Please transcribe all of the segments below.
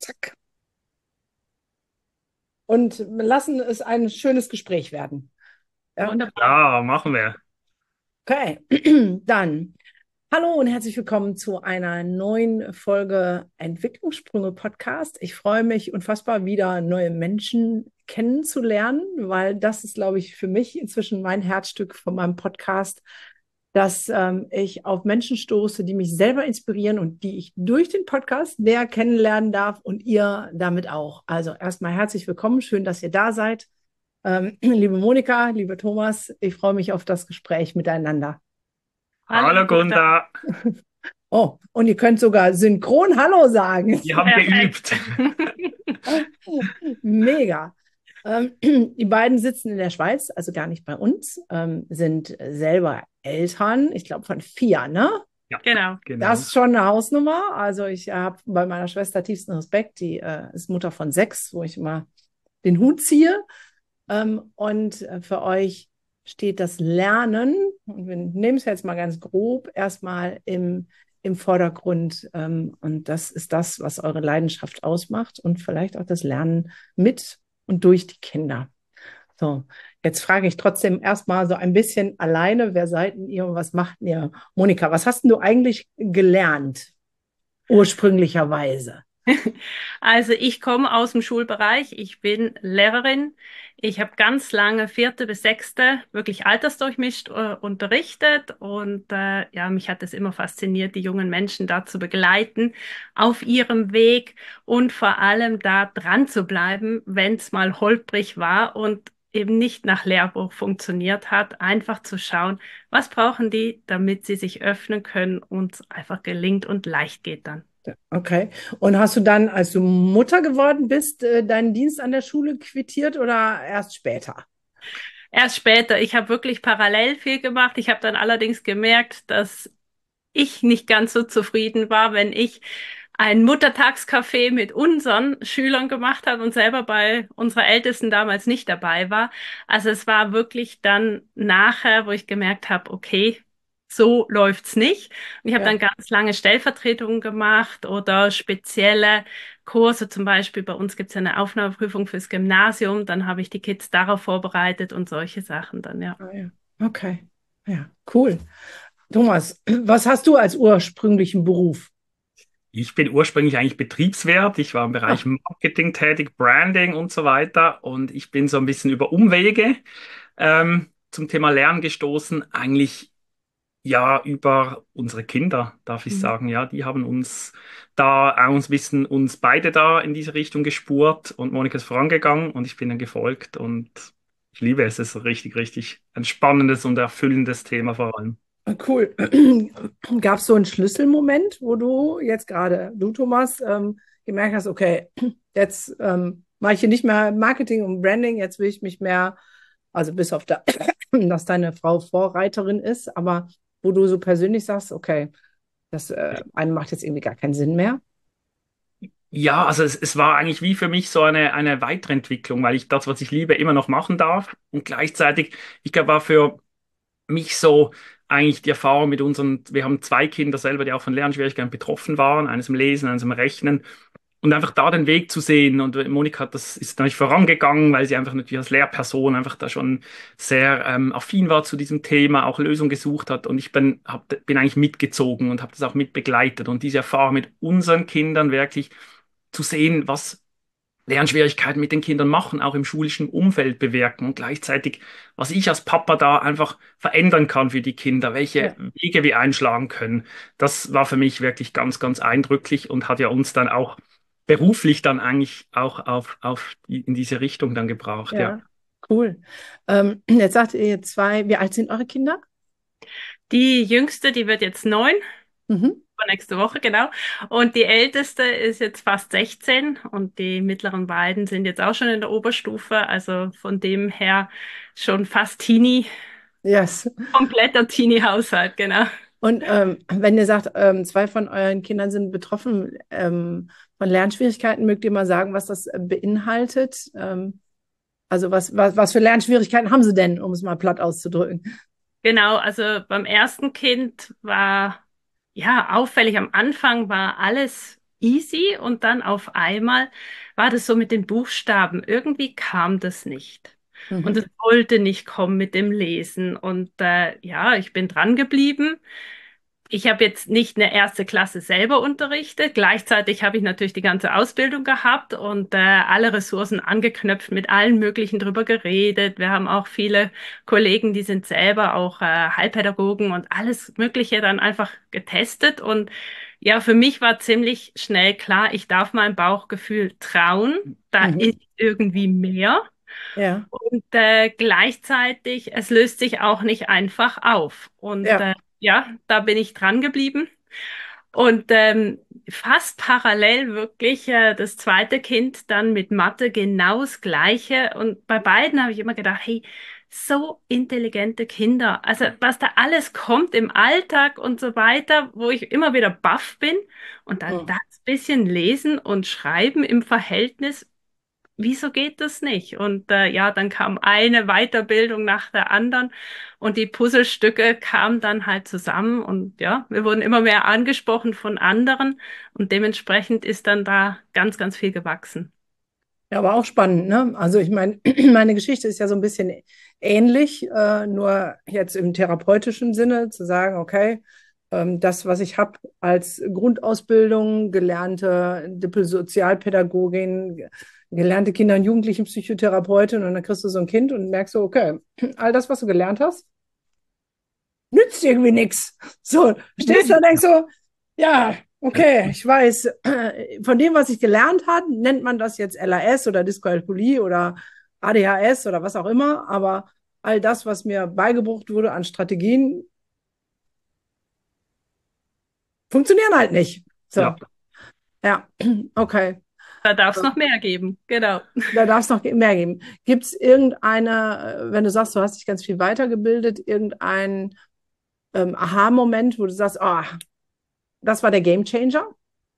Zack. Und lassen es ein schönes Gespräch werden. Ja? Wunderbar. Ja, machen wir. Okay, dann hallo und herzlich willkommen zu einer neuen Folge Entwicklungssprünge Podcast. Ich freue mich unfassbar, wieder neue Menschen kennenzulernen, weil das ist, glaube ich, für mich inzwischen mein Herzstück von meinem Podcast, dass ich auf Menschen stoße, die mich selber inspirieren und die ich durch den Podcast näher kennenlernen darf und ihr damit auch. Also erstmal herzlich willkommen, schön, dass ihr da seid. Liebe Monika, lieber Thomas, ich freue mich auf das Gespräch miteinander. Hallo, Hallo Gunda. Gunda, Oh, und ihr könnt sogar synchron Hallo sagen. wir haben Perfekt. geübt. Mega. Die beiden sitzen in der Schweiz, also gar nicht bei uns, sind selber Eltern, ich glaube von 4, ne? Ja, Genau. Das genau. ist schon eine Hausnummer. Also ich habe bei meiner Schwester tiefsten Respekt, die ist Mutter von 6, wo ich immer den Hut ziehe. Und für euch steht das Lernen, und wir nehmen es jetzt mal ganz grob, erstmal im Vordergrund. Und das ist das, was eure Leidenschaft ausmacht und vielleicht auch das Lernen mit und durch die Kinder. So, jetzt frage ich trotzdem erstmal so ein bisschen alleine, wer seid denn ihr und was macht ihr? Monika, was hast denn du eigentlich gelernt, ursprünglicherweise? Also ich komme aus dem Schulbereich. Ich bin Lehrerin. Ich habe ganz lange vierte bis sechste wirklich altersdurchmischt unterrichtet und ja, mich hat es immer fasziniert, die jungen Menschen da zu begleiten auf ihrem Weg und vor allem da dran zu bleiben, wenn es mal holprig war und eben nicht nach Lehrbuch funktioniert hat, einfach zu schauen, was brauchen die, damit sie sich öffnen können und es einfach gelingt und leicht geht dann. Okay. Und hast du dann, als du Mutter geworden bist, deinen Dienst an der Schule quittiert oder erst später? Erst später. Ich habe wirklich parallel viel gemacht. Ich habe dann allerdings gemerkt, dass ich nicht ganz so zufrieden war, wenn ich ein Muttertagscafé mit unseren Schülern gemacht habe und selber bei unserer Ältesten damals nicht dabei war. Also es war wirklich dann nachher, wo ich gemerkt habe, okay, so läuft's nicht. Und ich habe dann Ja. ganz lange Stellvertretungen gemacht oder spezielle Kurse. Zum Beispiel bei uns gibt es ja eine Aufnahmeprüfung fürs Gymnasium. Dann habe ich die Kids darauf vorbereitet und solche Sachen dann, ja. Ah, ja. Okay. Ja, cool. Thomas, was hast du als ursprünglichen Beruf? Ich bin ursprünglich eigentlich Betriebswirt. Ich war im Bereich Ah, Marketing tätig, Branding und so weiter. Und ich bin so ein bisschen über Umwege zum Thema Lernen gestoßen. Eigentlich ja über unsere Kinder, darf ich mhm. sagen. Ja, die haben uns da uns wissen uns beide da in diese Richtung gespurt und Monika ist vorangegangen und ich bin dann gefolgt und ich liebe es. Es ist richtig, richtig ein spannendes und erfüllendes Thema vor allem. Cool. Gab es so einen Schlüsselmoment, wo du jetzt gerade, du Thomas, gemerkt hast, okay, jetzt mache ich hier nicht mehr Marketing und Branding, jetzt will ich mich mehr, also bis auf da, dass deine Frau Vorreiterin ist, aber wo du so persönlich sagst, okay, das eine macht jetzt irgendwie gar keinen Sinn mehr. Ja, also es war eigentlich wie für mich so eine Weiterentwicklung, weil ich das, was ich liebe, immer noch machen darf. Und gleichzeitig, ich glaube, war für mich so eigentlich die Erfahrung mit unseren, wir haben zwei Kinder selber, die auch von Lernschwierigkeiten betroffen waren, eines im Lesen, eines im Rechnen. Und einfach da den Weg zu sehen. Und Monika hat das ist natürlich vorangegangen, weil sie einfach natürlich als Lehrperson einfach da schon sehr affin war zu diesem Thema, auch Lösungen gesucht hat. Und ich bin eigentlich mitgezogen und habe das auch mitbegleitet. Und diese Erfahrung mit unseren Kindern wirklich zu sehen, was Lernschwierigkeiten mit den Kindern machen, auch im schulischen Umfeld bewirken und gleichzeitig, was ich als Papa da einfach verändern kann für die Kinder, welche Ja, Wege wir einschlagen können. Das war für mich wirklich ganz, ganz eindrücklich und hat ja uns dann auch beruflich dann eigentlich auch in diese Richtung dann gebracht, ja. ja, cool. Jetzt sagt ihr zwei, wie alt sind eure Kinder? Die jüngste, die wird jetzt 9, Mhm. nächste Woche, genau. Und die älteste ist jetzt fast 16 und die mittleren beiden sind jetzt auch schon in der Oberstufe. Also von dem her schon fast Teenie, Yes. kompletter Teenie-Haushalt, genau. Und wenn ihr sagt, zwei von euren Kindern sind betroffen von Lernschwierigkeiten, mögt ihr mal sagen, was das beinhaltet? Also was für Lernschwierigkeiten haben sie denn, um es mal platt auszudrücken? Genau, also beim ersten Kind war ja auffällig am Anfang war alles easy und dann auf einmal war das so mit den Buchstaben. Irgendwie kam das nicht. Und Mhm. es wollte nicht kommen mit dem Lesen. Und ja, ich bin dran geblieben. Ich habe jetzt nicht eine erste Klasse selber unterrichtet. Gleichzeitig habe ich natürlich die ganze Ausbildung gehabt und alle Ressourcen angeknüpft, mit allen möglichen drüber geredet. Wir haben auch viele Kollegen, die sind selber auch Heilpädagogen und alles Mögliche dann einfach getestet. Und ja, für mich war ziemlich schnell klar, ich darf meinem Bauchgefühl trauen. Da Mhm. ist irgendwie mehr. Ja, Und gleichzeitig, es löst sich auch nicht einfach auf. Und ja. ja, da bin ich dran geblieben. Und fast parallel wirklich das zweite Kind dann mit Mathe genau das Gleiche. Und bei beiden habe ich immer gedacht, hey, so intelligente Kinder. Also was da alles kommt im Alltag und so weiter, wo ich immer wieder baff bin. Und dann Mhm. das bisschen Lesen und Schreiben im Verhältnis, wieso geht das nicht? Und ja, dann kam eine Weiterbildung nach der anderen und die Puzzlestücke kamen dann halt zusammen und ja, wir wurden immer mehr angesprochen von anderen und dementsprechend ist dann da ganz, ganz viel gewachsen. Ja, aber auch spannend, ne? Also ich meine, meine Geschichte ist ja so ein bisschen ähnlich, nur jetzt im therapeutischen Sinne zu sagen, okay, das, was ich habe als Grundausbildung, gelernte Diplom-Sozialpädagogin, gelernte Kinder- und Jugendlichenpsychotherapeutin und dann kriegst du so ein Kind und merkst so, okay, all das, was du gelernt hast, nützt irgendwie nichts. So, stehst da und denkst so, ja, okay, ich weiß, von dem, was ich gelernt habe, nennt man das jetzt LAS oder Dyskalkulie oder ADHS oder was auch immer, aber all das, was mir beigebracht wurde an Strategien, funktionieren halt nicht. Ja. So, ja, okay. Da darf es noch mehr geben, genau. Da darf es noch mehr geben. Gibt es irgendeine, wenn du sagst, du hast dich ganz viel weitergebildet, irgendein Aha-Moment, wo du sagst, oh, das war der Gamechanger?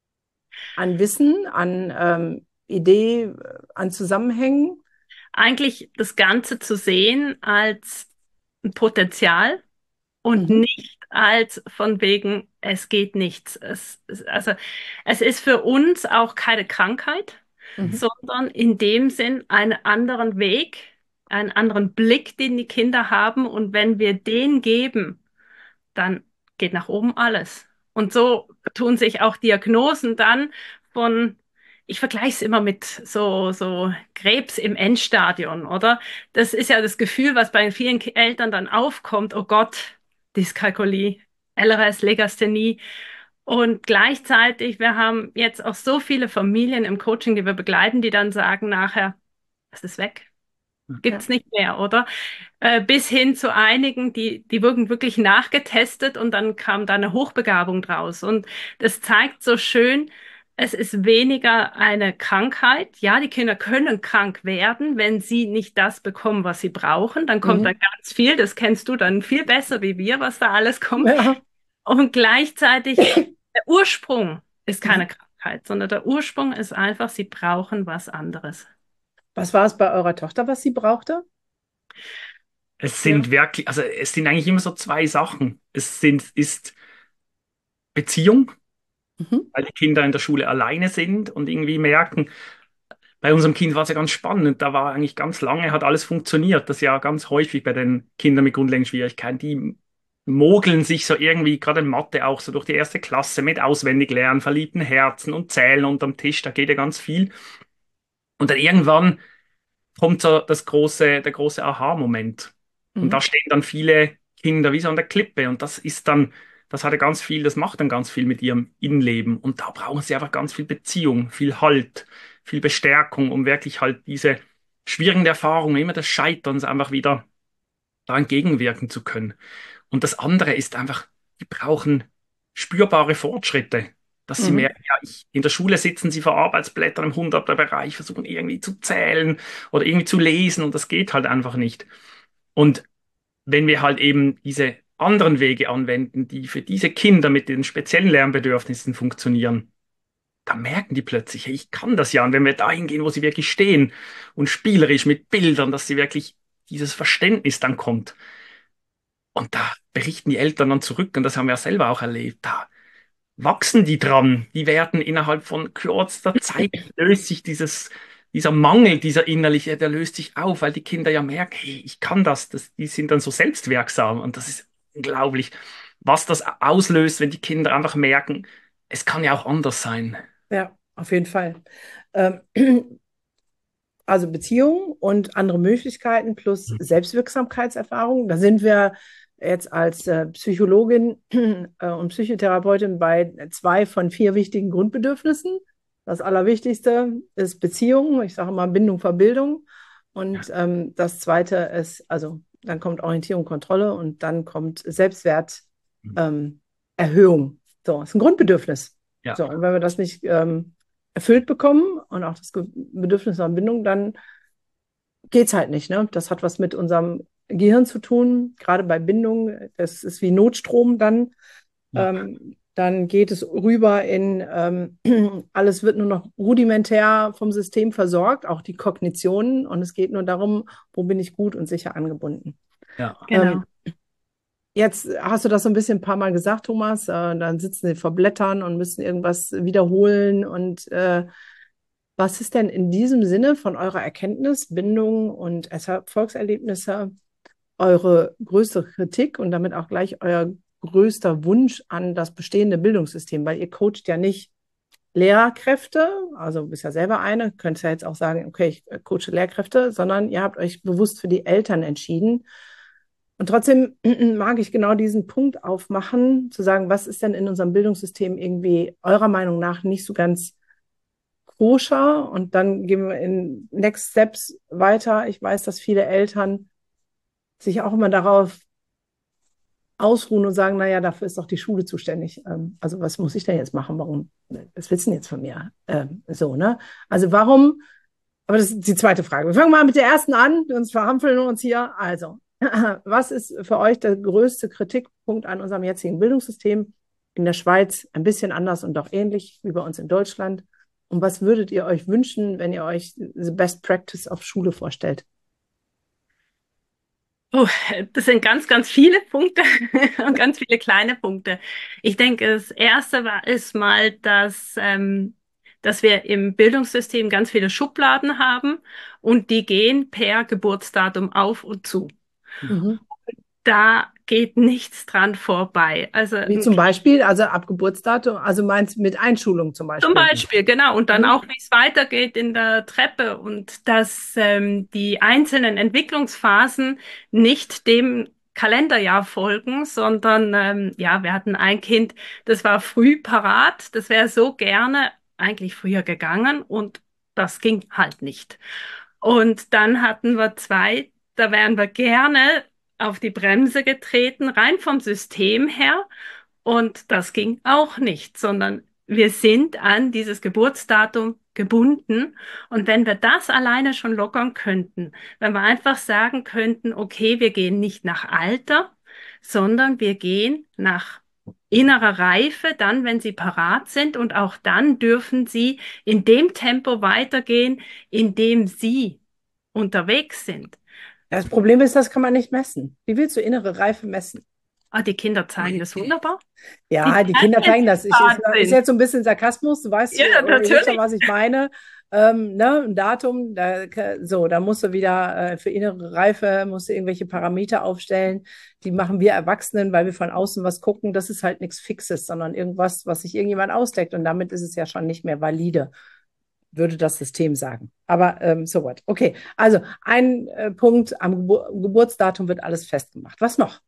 An Wissen, an Idee, an Zusammenhängen. Eigentlich das Ganze zu sehen als ein Potenzial und Mhm. nicht als von wegen, es geht nichts. Also, es ist für uns auch keine Krankheit, Mhm. sondern in dem Sinn einen anderen Weg, einen anderen Blick, den die Kinder haben. Und wenn wir den geben, dann geht nach oben alles. Und so tun sich auch Diagnosen dann von, ich vergleiche es immer mit so Krebs im Endstadion, oder? Das ist ja das Gefühl, was bei vielen Eltern dann aufkommt, oh Gott, Dyskalkulie, LRS, Legasthenie. Und gleichzeitig, wir haben jetzt auch so viele Familien im Coaching, die wir begleiten, die dann sagen nachher, es ist weg. Ja. Gibt's nicht mehr, oder? Bis hin zu einigen, die wurden wirklich nachgetestet und dann kam da eine Hochbegabung draus. Und das zeigt so schön, es ist weniger eine Krankheit. Ja, die Kinder können krank werden, wenn sie nicht das bekommen, was sie brauchen. Dann kommt da Mhm. ganz viel, das kennst du dann viel besser wie wir, was da alles kommt. Ja. Und gleichzeitig, der Ursprung ist keine Mhm. Krankheit, sondern der Ursprung ist einfach, sie brauchen was anderes. Was war es bei eurer Tochter, was sie brauchte? Es Ja. sind wirklich, also es sind eigentlich immer so zwei Sachen. Ist Beziehung, Mhm. weil die Kinder in der Schule alleine sind und irgendwie merken, bei unserem Kind war es ja ganz spannend. Da war eigentlich ganz lange, hat alles funktioniert. Das ist ja ganz häufig bei den Kindern mit grundlegenden Schwierigkeiten. Die mogeln sich so irgendwie, gerade in Mathe auch so durch die erste Klasse mit Auswendiglernen, verliebten Herzen und Zählen unterm Tisch. Da geht ja ganz viel. Und dann irgendwann kommt so der große Aha-Moment. Und da Mhm. stehen dann viele Kinder wie so an der Klippe. Und das ist dann, das hat ja ganz viel, das macht dann ganz viel mit ihrem Innenleben. Und da brauchen sie einfach ganz viel Beziehung, viel Halt, viel Bestärkung, um wirklich halt diese schwierigen Erfahrungen, immer des Scheiterns einfach wieder da entgegenwirken zu können. Und das andere ist einfach, die brauchen spürbare Fortschritte, dass sie Mhm. merken, ja, in der Schule sitzen sie vor Arbeitsblättern im 100er-Bereich, versuchen irgendwie zu zählen oder irgendwie zu lesen und das geht halt einfach nicht. Und wenn wir halt eben diese anderen Wege anwenden, die für diese Kinder mit den speziellen Lernbedürfnissen funktionieren, dann merken die plötzlich, hey, ich kann das ja. Und wenn wir dahin gehen, wo sie wirklich stehen und spielerisch mit Bildern, dass sie wirklich dieses Verständnis dann kommt, und da berichten die Eltern dann zurück, und das haben wir ja selber auch erlebt. Da wachsen die dran. Die werden innerhalb von kürzester Zeit löst sich dieser Mangel, dieser innerliche, der löst sich auf, weil die Kinder ja merken, hey, ich kann das. Die sind dann so selbstwirksam und das ist unglaublich, was das auslöst, wenn die Kinder einfach merken, es kann ja auch anders sein. Ja, auf jeden Fall. Ähm, also Beziehungen und andere Möglichkeiten plus Selbstwirksamkeitserfahrung. Da sind wir jetzt als Psychologin und Psychotherapeutin bei 2 von 4 wichtigen Grundbedürfnissen. Das Allerwichtigste ist Beziehung. Ich sage immer Bindung, Verbildung. Und das Zweite ist, also dann kommt Orientierung, Kontrolle und dann kommt Selbstwert, Erhöhung. So, ist ein Grundbedürfnis. Ja. So, und wenn wir das nicht erfüllt bekommen und auch das Bedürfnis nach Bindung, dann geht es halt nicht. Ne? Das hat was mit unserem Gehirn zu tun, gerade bei Bindung. Das ist wie Notstrom dann. Ja. Dann geht es rüber in alles wird nur noch rudimentär vom System versorgt, auch die Kognitionen. Und es geht nur darum, wo bin ich gut und sicher angebunden. Ja. Genau. Jetzt hast du das so ein paar Mal gesagt, Thomas. Dann sitzen sie vor Blättern und müssen irgendwas wiederholen. Und was ist denn in diesem Sinne von eurer Erkenntnis, Bindung und Erfolgserlebnisse eure größte Kritik und damit auch gleich euer größter Wunsch an das bestehende Bildungssystem? Weil ihr coacht ja nicht Lehrkräfte, also du bist ja selber eine, könntest ja jetzt auch sagen, okay, ich coache Lehrkräfte, sondern ihr habt euch bewusst für die Eltern entschieden. Und trotzdem mag ich genau diesen Punkt aufmachen, zu sagen, was ist denn in unserem Bildungssystem irgendwie eurer Meinung nach nicht so ganz koscher? Und dann gehen wir in Next Steps weiter. Ich weiß, dass viele Eltern sich auch immer darauf ausruhen und sagen, naja, dafür ist doch die Schule zuständig. Also was muss ich denn jetzt machen? Warum? Was willst du denn jetzt von mir? So, ne? Also warum? Aber das ist die zweite Frage. Wir fangen mal mit der ersten an, sonst verhampeln wir uns hier. Also, was ist für euch der größte Kritikpunkt an unserem jetzigen Bildungssystem? In der Schweiz ein bisschen anders und doch ähnlich wie bei uns in Deutschland. Und was würdet ihr euch wünschen, wenn ihr euch the best practice auf Schule vorstellt? Oh, das sind ganz, ganz viele Punkte und ganz viele kleine Punkte. Ich denke, das erste ist mal, dass wir im Bildungssystem ganz viele Schubladen haben und die gehen per Geburtsdatum auf und zu. Mhm. Da geht nichts dran vorbei. Also Wie zum Beispiel, also ab Geburtsdatum, also meinst mit Einschulung zum zum Beispiel? Beispiel, genau. Und dann Mhm. auch, wie es weitergeht in der Treppe und dass die einzelnen Entwicklungsphasen nicht dem Kalenderjahr folgen, sondern ja, wir hatten ein Kind, das war früh parat, das wäre so gerne eigentlich früher gegangen und das ging halt nicht. Und dann hatten wir zwei, da wären wir gerne auf die Bremse getreten, rein vom System her. Und das ging auch nicht, sondern wir sind an dieses Geburtsdatum gebunden. Und wenn wir das alleine schon lockern könnten, wenn wir einfach sagen könnten, okay, wir gehen nicht nach Alter, sondern wir gehen nach innerer Reife, dann, wenn sie parat sind. Und auch dann dürfen sie in dem Tempo weitergehen, in dem sie unterwegs sind. Das Problem ist, das kann man nicht messen. Wie willst du innere Reife messen? Ah, die Kinder zeigen das wunderbar. Ja, die Kinder zeigen das. Ist jetzt so ein bisschen Sarkasmus, du weißt, Ja, ihr wisst schon, natürlich. was ich meine. Ne, ein Datum, da musst du wieder für innere Reife, musst du irgendwelche Parameter aufstellen. Die machen wir Erwachsenen, weil wir von außen was gucken. Das ist halt nichts Fixes, sondern irgendwas, was sich irgendjemand ausdeckt. Und damit ist es ja schon nicht mehr valide, würde das System sagen. Aber so what. Okay, also ein Punkt, am Geburtsdatum wird alles festgemacht. Was noch?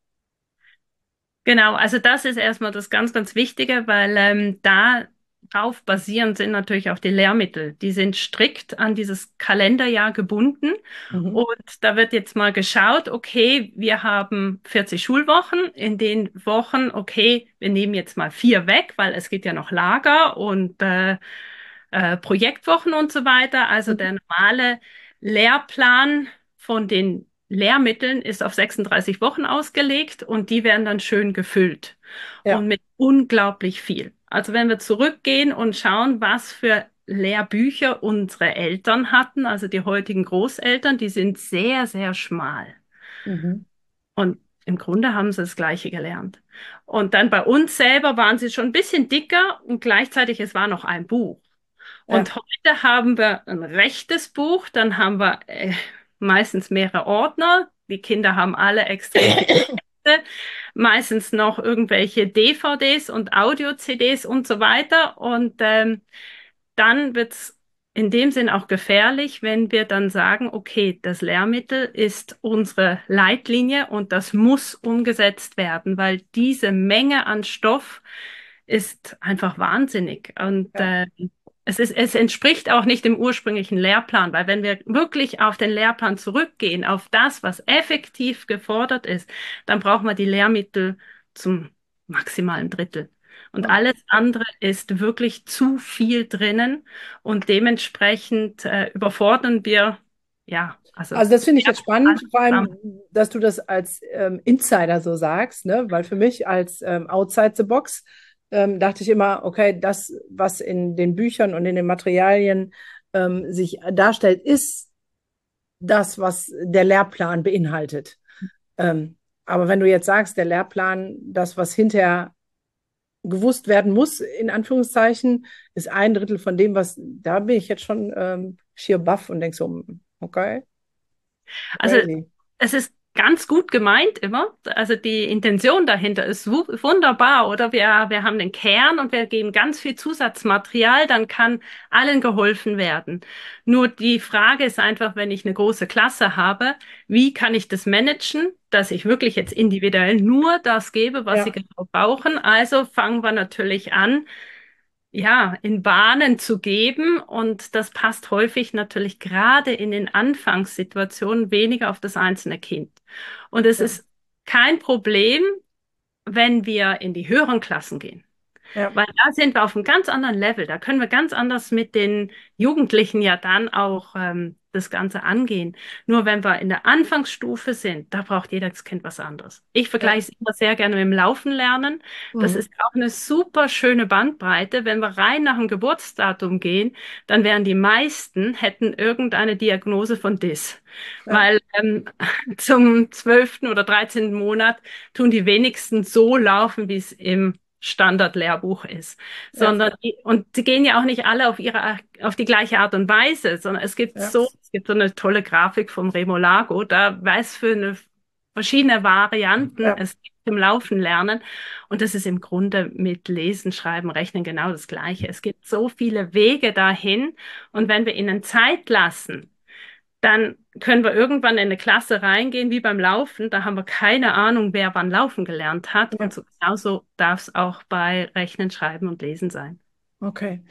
Genau, also das ist erstmal das ganz, ganz Wichtige, weil darauf basierend sind natürlich auch die Lehrmittel. Die sind strikt an dieses Kalenderjahr gebunden. Mhm. Und da wird jetzt mal geschaut, okay, wir haben 40 Schulwochen. In den Wochen, okay, wir nehmen jetzt mal 4 weg, weil es gibt ja noch Lager und Projektwochen und so weiter. Also Mhm. der normale Lehrplan von den Lehrmitteln ist auf 36 Wochen ausgelegt und die werden dann schön gefüllt und Ja. mit unglaublich viel. Also wenn wir zurückgehen und schauen, was für Lehrbücher unsere Eltern hatten, also die heutigen Großeltern, die sind sehr, sehr schmal. Mhm. Und im Grunde haben sie das Gleiche gelernt. Und dann bei uns selber waren sie schon ein bisschen dicker und gleichzeitig, es war noch ein Buch. Ja. Und heute haben wir ein rechtes Buch, dann haben wir meistens mehrere Ordner. Die Kinder haben alle extrem viele Texte, meistens noch irgendwelche DVDs und Audio-CDs und so weiter. Und dann wird es in dem Sinn auch gefährlich, wenn wir dann sagen, okay, das Lehrmittel ist unsere Leitlinie und das muss umgesetzt werden, weil diese Menge an Stoff ist einfach wahnsinnig. Und Ja. es entspricht auch nicht dem ursprünglichen Lehrplan, weil wenn wir wirklich auf den Lehrplan zurückgehen, auf das, was effektiv gefordert ist, dann brauchen wir die Lehrmittel zum maximalen Drittel. Und Okay. alles andere ist wirklich zu viel drinnen und dementsprechend überfordern wir, ja, also Also das finde ich ja, jetzt spannend, vor allem, dass du das als Insider so sagst, ne? Weil für mich als Outside the Box dachte ich immer, okay, das, was in den Büchern und in den Materialien sich darstellt, ist das, was der Lehrplan beinhaltet. Aber wenn du jetzt sagst, der Lehrplan, das, was hinterher gewusst werden muss, in Anführungszeichen, ist ein Drittel von dem, was, da bin ich jetzt schon schier baff und denke so, okay, also crazy. es ist ganz gut gemeint immer. Also die Intention dahinter ist wunderbar, oder? Wir haben den Kern und wir geben ganz viel Zusatzmaterial, dann kann allen geholfen werden. Nur die Frage ist einfach, wenn ich eine große Klasse habe, wie kann ich das managen, dass ich wirklich jetzt individuell nur das gebe, was sie Ja, genau brauchen? Also fangen wir natürlich an, ja, in Bahnen zu geben. Und das passt häufig natürlich gerade in den Anfangssituationen weniger auf das einzelne Kind. Und es ja, ist kein Problem, wenn wir in die höheren Klassen gehen. ja, Weil da sind wir auf einem ganz anderen Level. Da können wir ganz anders mit den Jugendlichen ja dann auch das Ganze angehen. Nur wenn wir in der Anfangsstufe sind, da braucht jedes Kind was anderes. Ich ja. vergleiche es immer sehr gerne mit dem Laufen lernen. Das Mhm. ist auch eine super schöne Bandbreite. Wenn wir rein nach dem Geburtsdatum gehen, dann wären die meisten, hätten irgendeine Diagnose von DIS. Ja, Weil zum 12. oder 13. Monat tun die wenigsten so laufen, wie es im Standardlehrbuch ist, ja, sondern und sie gehen ja auch nicht alle auf die gleiche Art und Weise, sondern ja, es gibt so eine tolle Grafik vom Remo Lago, da weiß für eine verschiedene Varianten ja, es gibt im Laufen lernen und das ist im Grunde mit Lesen, Schreiben, Rechnen genau das Gleiche. Es gibt so viele Wege dahin und wenn wir ihnen Zeit lassen, dann können wir irgendwann in eine Klasse reingehen, wie beim Laufen. Da haben wir keine Ahnung, wer wann laufen gelernt hat. Und ja. so genauso darf es auch bei Rechnen, Schreiben und Lesen sein. Okay.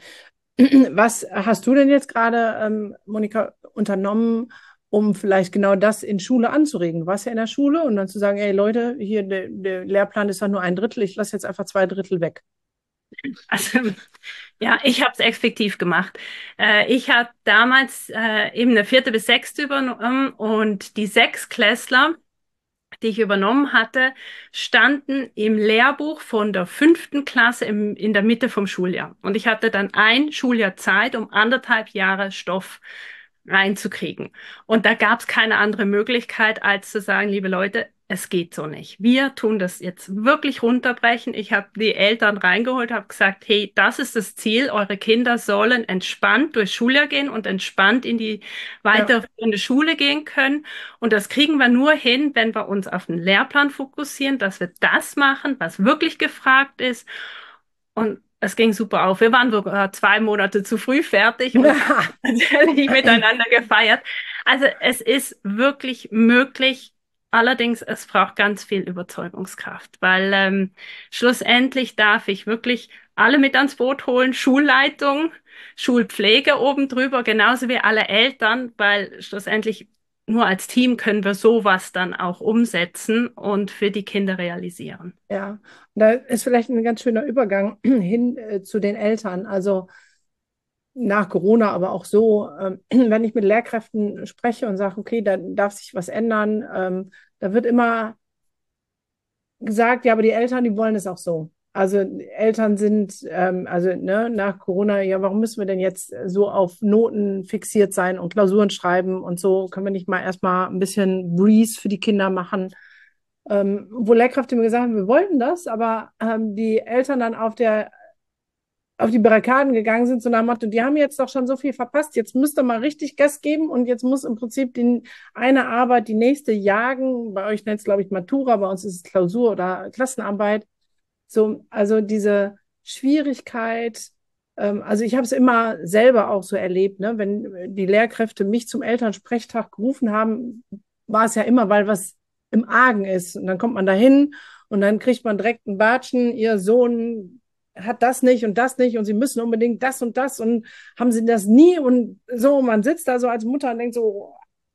Was hast du denn jetzt gerade, Monika, unternommen, um vielleicht genau das in Schule anzuregen? Du warst ja in der Schule und dann zu sagen, ey Leute, hier der Lehrplan ist doch nur ein Drittel, ich lasse jetzt einfach zwei Drittel weg. Also ja, ich habe es effektiv gemacht. Ich habe damals eben eine vierte bis sechste übernommen und die Sechsklässler, die ich übernommen hatte, standen im Lehrbuch von der 5. Klasse in der Mitte vom Schuljahr. Und ich hatte dann ein Schuljahr Zeit, um 1,5 Jahre Stoff reinzukriegen. Und da gab es keine andere Möglichkeit, als zu sagen, liebe Leute, es geht so nicht. Wir tun das jetzt wirklich runterbrechen. Ich habe die Eltern reingeholt, habe gesagt, hey, das ist das Ziel. Eure Kinder sollen entspannt durchs Schuljahr gehen und entspannt in die Ja, weiterführende Schule gehen können. Und das kriegen wir nur hin, wenn wir uns auf den Lehrplan fokussieren, dass wir das machen, was wirklich gefragt ist. Und es ging super auf. Wir waren sogar 2 Monate zu früh fertig und haben natürlich miteinander gefeiert. Also es ist wirklich möglich. Allerdings, es braucht ganz viel Überzeugungskraft, weil schlussendlich darf ich wirklich alle mit ans Boot holen, Schulleitung, Schulpflege oben drüber, genauso wie alle Eltern, weil schlussendlich nur als Team können wir sowas dann auch umsetzen und für die Kinder realisieren. ja. Da ist vielleicht ein ganz schöner Übergang hin zu den Eltern. Also nach Corona, aber auch so, wenn ich mit Lehrkräften spreche und sage, okay, da darf sich was ändern, da wird immer gesagt, ja, aber die Eltern, die wollen es auch so. Also Eltern sind, also ne, nach Corona, ja, warum müssen wir denn jetzt so auf Noten fixiert sein und Klausuren schreiben und so? Können wir nicht mal erstmal ein bisschen Breeze für die Kinder machen? wo Lehrkräfte mir gesagt haben, wir wollten das, aber die Eltern dann auf die Barrikaden gegangen sind, so nach dem Motto, die haben jetzt doch schon so viel verpasst, jetzt müsst ihr mal richtig Gas geben und jetzt muss im Prinzip eine Arbeit die nächste jagen. Bei euch nennt es, glaube ich, Matura, bei uns ist es Klausur oder Klassenarbeit. So, also diese Schwierigkeit, also ich habe es immer selber auch so erlebt, ne? Wenn die Lehrkräfte mich zum Elternsprechtag gerufen haben, war es ja immer, weil was im Argen ist. Und dann kommt man dahin und dann kriegt man direkt einen Batschen, ihr Sohn hat das nicht und sie müssen unbedingt das und haben sie das nie und so, man sitzt da so als Mutter und denkt so,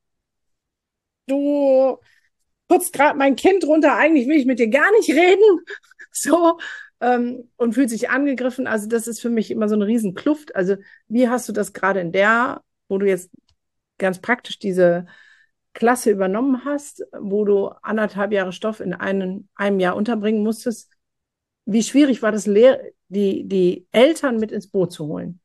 du putzt gerade mein Kind runter, eigentlich will ich mit dir gar nicht reden, so, und fühlt sich angegriffen. Also das ist für mich immer so eine Riesenkluft. Also wie hast du das gerade wo du jetzt ganz praktisch diese Klasse übernommen hast, wo du 1,5 Jahre Stoff in einem Jahr unterbringen musstest, wie schwierig war das, die Eltern mit ins Boot zu holen?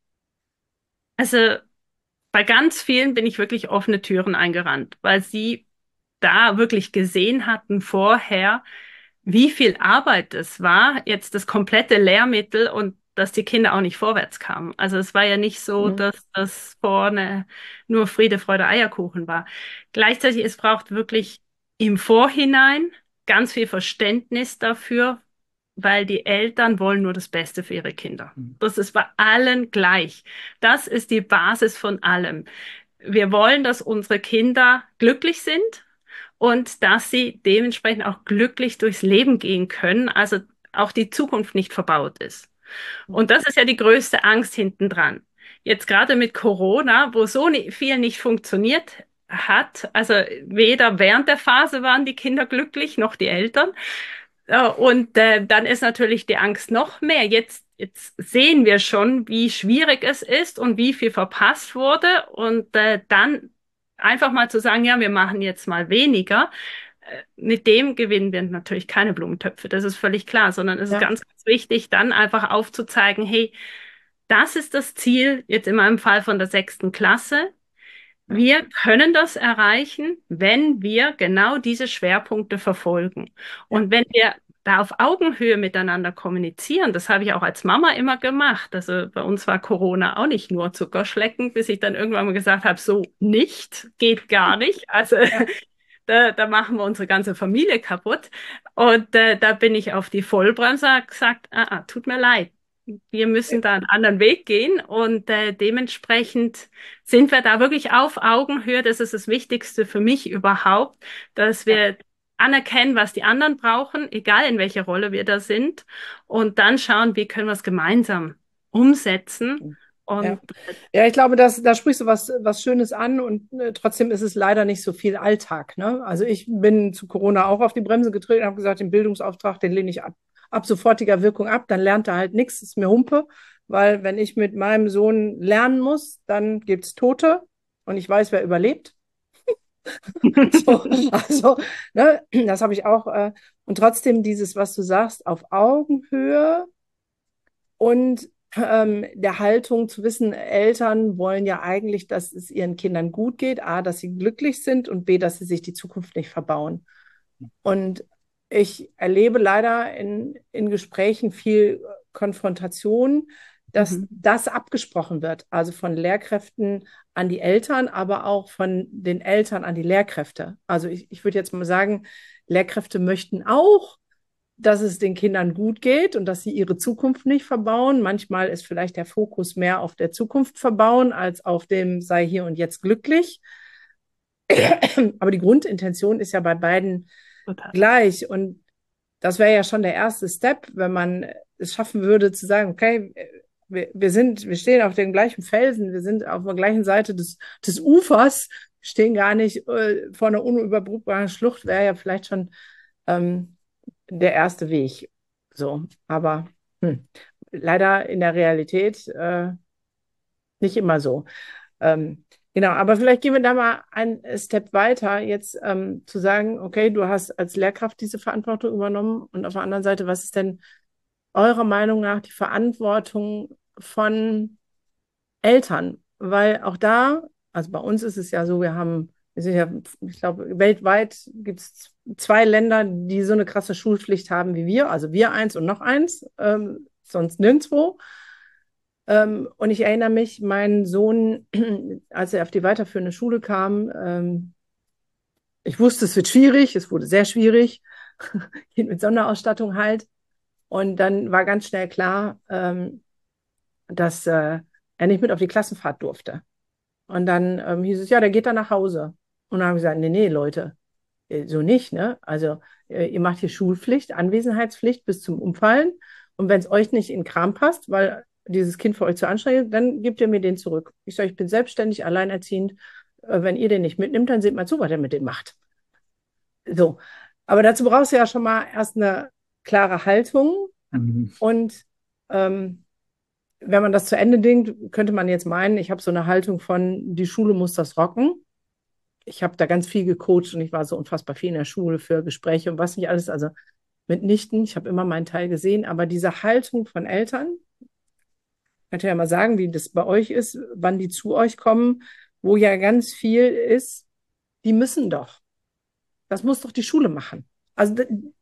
Also bei ganz vielen bin ich wirklich offene Türen eingerannt, weil sie da wirklich gesehen hatten vorher, wie viel Arbeit es war, jetzt das komplette Lehrmittel und dass die Kinder auch nicht vorwärts kamen. Also es war ja nicht so, Mhm. dass das vorne nur Friede, Freude, Eierkuchen war. Gleichzeitig, es braucht wirklich im Vorhinein ganz viel Verständnis dafür, weil die Eltern wollen nur das Beste für ihre Kinder. Das ist bei allen gleich. Das ist die Basis von allem. Wir wollen, dass unsere Kinder glücklich sind und dass sie dementsprechend auch glücklich durchs Leben gehen können, also auch die Zukunft nicht verbaut ist. Und das ist ja die größte Angst hinten dran. Jetzt gerade mit Corona, wo so viel nicht funktioniert hat, also weder während der Phase waren die Kinder glücklich, noch die Eltern. Und dann ist natürlich die Angst noch mehr. Jetzt sehen wir schon, wie schwierig es ist und wie viel verpasst wurde. Und dann einfach mal zu sagen, ja, wir machen jetzt mal weniger. Mit dem gewinnen wir natürlich keine Blumentöpfe, das ist völlig klar, sondern es ist Ja, ganz, ganz wichtig, dann einfach aufzuzeigen, hey, das ist das Ziel, jetzt in meinem Fall von der 6. Klasse. ja, Wir können das erreichen, wenn wir genau diese Schwerpunkte verfolgen. ja. Und wenn wir da auf Augenhöhe miteinander kommunizieren, das habe ich auch als Mama immer gemacht. Also bei uns war Corona auch nicht nur Zuckerschlecken, bis ich dann irgendwann mal gesagt habe, so nicht, geht gar nicht. Also Ja. da machen wir unsere ganze Familie kaputt. Und da bin ich auf die Vollbremse gesagt, tut mir leid. Wir müssen da einen anderen Weg gehen und dementsprechend sind wir da wirklich auf Augenhöhe. Das ist das Wichtigste für mich überhaupt, dass Ja. wir anerkennen, was die anderen brauchen, egal in welcher Rolle wir da sind, und dann schauen, wie können wir es gemeinsam umsetzen. Ja. Und Ja, ich glaube, da sprichst du was Schönes an und trotzdem ist es leider nicht so viel Alltag, ne? Also ich bin zu Corona auch auf die Bremse getreten und habe gesagt, den Bildungsauftrag, den lehne ich ab sofortiger Wirkung ab, dann lernt er halt nichts, ist mir Humpe, weil wenn ich mit meinem Sohn lernen muss, dann gibt's Tote und ich weiß, wer überlebt. So, also, ne, das habe ich auch. Und trotzdem dieses, was du sagst, auf Augenhöhe und der Haltung zu wissen, Eltern wollen ja eigentlich, dass es ihren Kindern gut geht, A, dass sie glücklich sind und B, dass sie sich die Zukunft nicht verbauen. Und ich erlebe leider in Gesprächen viel Konfrontation, dass mhm. das abgesprochen wird, also von Lehrkräften an die Eltern, aber auch von den Eltern an die Lehrkräfte. Also ich würde jetzt mal sagen, Lehrkräfte möchten auch, dass es den Kindern gut geht und dass sie ihre Zukunft nicht verbauen. Manchmal ist vielleicht der Fokus mehr auf der Zukunft verbauen als auf dem sei hier und jetzt glücklich. Aber die Grundintention ist ja bei beiden Total. gleich. Und das wäre ja schon der erste Step, wenn man es schaffen würde zu sagen, okay, wir stehen auf dem gleichen Felsen, wir sind auf der gleichen Seite des Ufers, stehen gar nicht vor einer unüberbrückbaren Schlucht, wäre ja vielleicht schon der erste Weg. So, aber leider in der Realität nicht immer so. Genau, aber vielleicht gehen wir da mal einen Step weiter, jetzt zu sagen, okay, du hast als Lehrkraft diese Verantwortung übernommen und auf der anderen Seite, was ist denn eurer Meinung nach die Verantwortung von Eltern? Weil auch da, also bei uns ist es ja so, wir haben Ich glaube, weltweit gibt es 2 Länder, die so eine krasse Schulpflicht haben wie wir. Also wir eins und noch eins, sonst nirgendwo. Und ich erinnere mich, mein Sohn, als er auf die weiterführende Schule kam, ich wusste, es wird schwierig, es wurde sehr schwierig, Kind mit Sonderausstattung halt. Und dann war ganz schnell klar, dass er nicht mit auf die Klassenfahrt durfte. Und dann hieß es, ja, der geht dann nach Hause. Und dann habe ich gesagt, nee, nee, Leute, so nicht, ne? Also ihr macht hier Schulpflicht, Anwesenheitspflicht bis zum Umfallen. Und wenn es euch nicht in den Kram passt, weil dieses Kind für euch zu anstrengend ist, dann gebt ihr mir den zurück. Ich sage, ich bin selbstständig, alleinerziehend. Wenn ihr den nicht mitnimmt, dann seht mal zu, was er mit dem macht. So. Aber dazu brauchst du ja schon mal erst eine klare Haltung. Mhm. Und wenn man das zu Ende denkt, könnte man jetzt meinen, ich habe so eine Haltung von, die Schule muss das rocken. Ich habe da ganz viel gecoacht und ich war so unfassbar viel in der Schule für Gespräche und was nicht alles. Also mitnichten, ich habe immer meinen Teil gesehen, aber diese Haltung von Eltern, könnt ihr ja mal sagen, wie das bei euch ist, wann die zu euch kommen, wo ja ganz viel ist, die müssen doch. Das muss doch die Schule machen. Also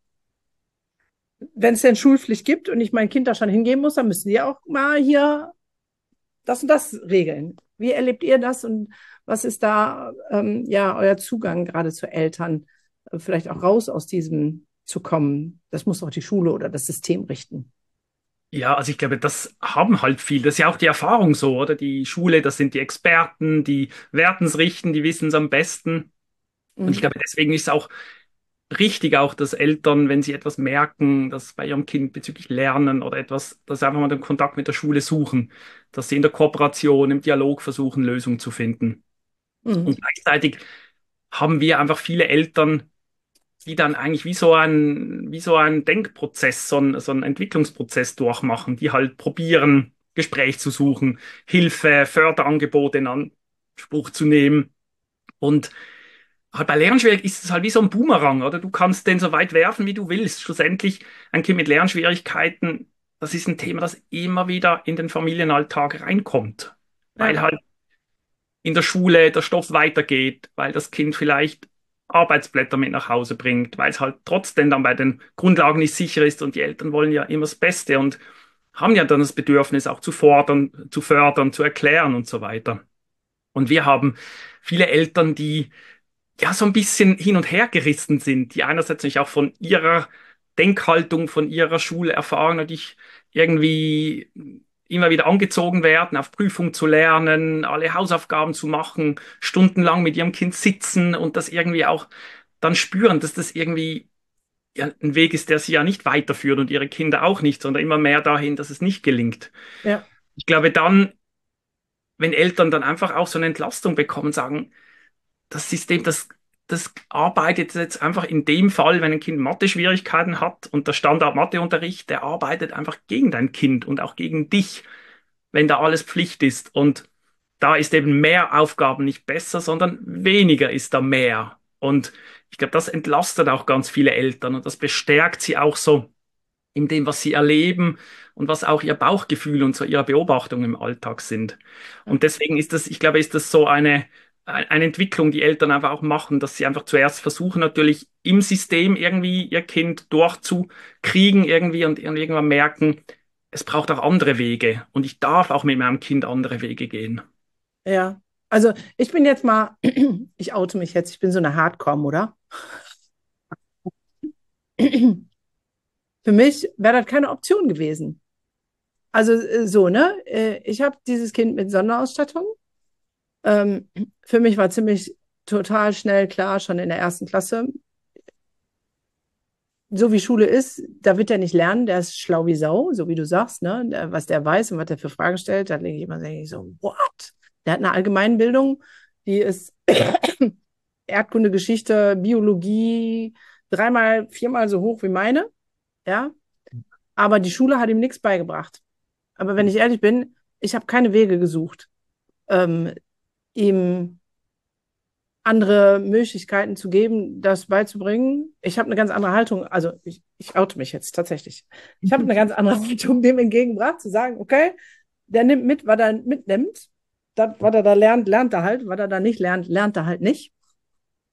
wenn es denn Schulpflicht gibt und ich mein Kind da schon hingeben muss, dann müssen die auch mal hier das und das regeln. Wie erlebt ihr das und was ist da ja euer Zugang gerade zu Eltern, vielleicht auch raus aus diesem zu kommen? Das muss doch die Schule oder das System richten. Ja, also ich glaube, das haben halt viele. Das ist ja auch die Erfahrung so, oder? Die Schule, das sind die Experten, die werden es richten, die wissen es am besten. Und ich Mhm. glaube, deswegen ist es auch richtig, auch dass Eltern, wenn sie etwas merken, dass bei ihrem Kind bezüglich Lernen oder etwas, dass sie einfach mal den Kontakt mit der Schule suchen, dass sie in der Kooperation, im Dialog versuchen, Lösungen zu finden. Mhm. Und gleichzeitig haben wir einfach viele Eltern, die dann eigentlich wie so ein Denkprozess, so ein Entwicklungsprozess durchmachen, die halt probieren, Gespräch zu suchen, Hilfe, Förderangebote in Anspruch zu nehmen. Und halt bei Lernschwierigkeiten ist es halt wie so ein Boomerang, oder? Du kannst den so weit werfen, wie du willst. Schlussendlich, ein Kind mit Lernschwierigkeiten, das ist ein Thema, das immer wieder in den Familienalltag reinkommt. Weil Ja, halt in der Schule der Stoff weitergeht, weil das Kind vielleicht Arbeitsblätter mit nach Hause bringt, weil es halt trotzdem dann bei den Grundlagen nicht sicher ist und die Eltern wollen ja immer das Beste und haben ja dann das Bedürfnis auch zu fordern, zu fördern, zu erklären und so weiter. Und wir haben viele Eltern, die ja so ein bisschen hin und her gerissen sind, die einerseits natürlich auch von ihrer Denkhaltung, von ihrer Schulerfahrung natürlich irgendwie immer wieder angezogen werden, auf Prüfung zu lernen, alle Hausaufgaben zu machen, stundenlang mit ihrem Kind sitzen und das irgendwie auch dann spüren, dass das irgendwie ja, ein Weg ist, der sie ja nicht weiterführt und ihre Kinder auch nicht, sondern immer mehr dahin, dass es nicht gelingt. ja, Ich glaube dann, wenn Eltern dann einfach auch so eine Entlastung bekommen, sagen, das System, das arbeitet jetzt einfach in dem Fall, wenn ein Kind Mathe-Schwierigkeiten hat und der Standard-Mathe-Unterricht, der arbeitet einfach gegen dein Kind und auch gegen dich, wenn da alles Pflicht ist. Und da ist eben mehr Aufgaben nicht besser, sondern weniger ist da mehr. Und ich glaube, das entlastet auch ganz viele Eltern und das bestärkt sie auch so in dem, was sie erleben und was auch ihr Bauchgefühl und so ihre Beobachtungen im Alltag sind. Und deswegen ist das, ich glaube, ist das so eine Entwicklung, die Eltern einfach auch machen, dass sie einfach zuerst versuchen, natürlich im System irgendwie ihr Kind durchzukriegen irgendwie und irgendwann merken, es braucht auch andere Wege und ich darf auch mit meinem Kind andere Wege gehen. ja. Also ich bin jetzt mal, ich oute mich jetzt, ich bin so eine Hardcore-Mutter. Für mich wäre das keine Option gewesen. Also so, ne? Ich habe dieses Kind mit Sonderausstattung. Ähm, für mich war ziemlich total schnell klar, schon in der ersten Klasse, so wie Schule ist, da wird er nicht lernen, der ist schlau wie Sau, so wie du sagst, ne? Was der weiß und was der für Fragen stellt, da denke ich so, what? Der hat eine Allgemeinbildung, die ist Erdkunde, Geschichte, Biologie, 3-mal, 4-mal so hoch wie meine, ja? Aber die Schule hat ihm nichts beigebracht. Aber wenn ich ehrlich bin, ich habe keine Wege gesucht, ähm, ihm andere Möglichkeiten zu geben, das beizubringen. Ich habe eine ganz andere Haltung, also ich oute mich jetzt tatsächlich. Ich habe eine ganz andere Haltung dem entgegengebracht, zu sagen, okay, der nimmt mit, was er mitnimmt. Das, was er da lernt, lernt er halt. Was er da nicht lernt, lernt er halt nicht.